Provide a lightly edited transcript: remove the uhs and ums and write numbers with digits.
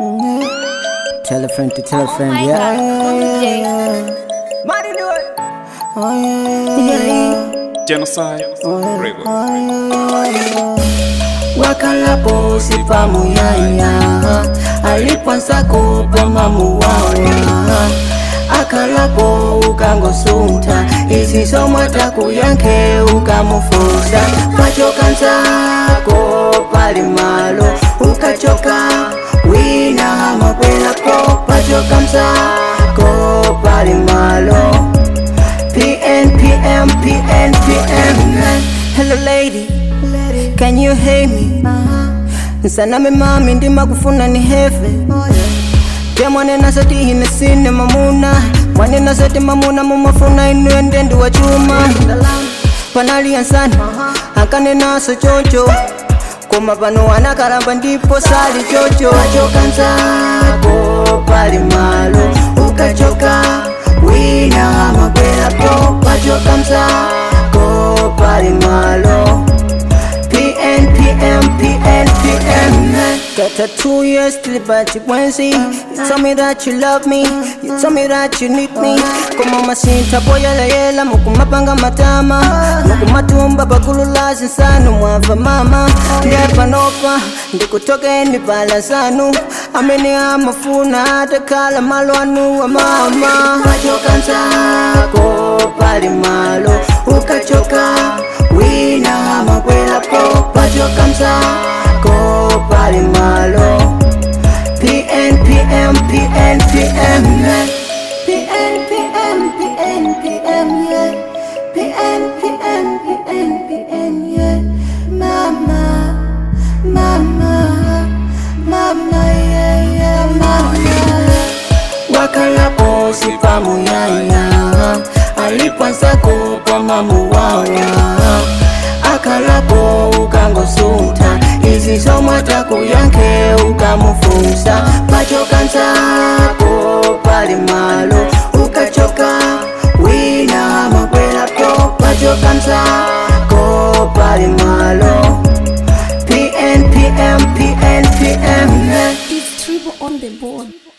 Tell a friend to tell a friend, my yeah. God. Money do it. Genocide Records. Wakalapo sipa muyaya aliponsa kupa mamuwawa akalapo ukangosunta isisomwata kuyanke ukamufusa pachokansako pali malo ukachoka wina mapwelako pachokansako pali malo PNPM. Hello lady, can you hear me? Nsaname mami ndima kufuna ni hefe Mwanena sati hine sine mamuna Mwanena sati mamuna mumafuna inuende ndi wachuma Panali yansani, hankane naso chocho Kuma pano wanakaramba ndipo sali chocho Pachokansako pali malo ukachoka wina mapela po Pachokansako pali malo PNPM. Got 2 years till but you won't see. You told me that you love me, you told me that you need me. Como masinta boya la yela mukumapanga matama mukumatumba bakulula zinsanu mwava mama ndepa nopa ndikutoke nipala zanu amene amafuna atakala malo anu wa mama Pachokansako pali malo ukachoka wina mapwela po Pachokansako pali malo PNPM. Yeah. PNPM, yeah. Mama, yeah, mama. Wakalapo sipa muyaya aliponsa kupa mamuwawa akalapo ukangosunta isisomwata kuyanke ukamufusa Pachokansako pali malo ukachoka wina mapwela po Pachokansako pali malo PNPM. It's Tribo on the board.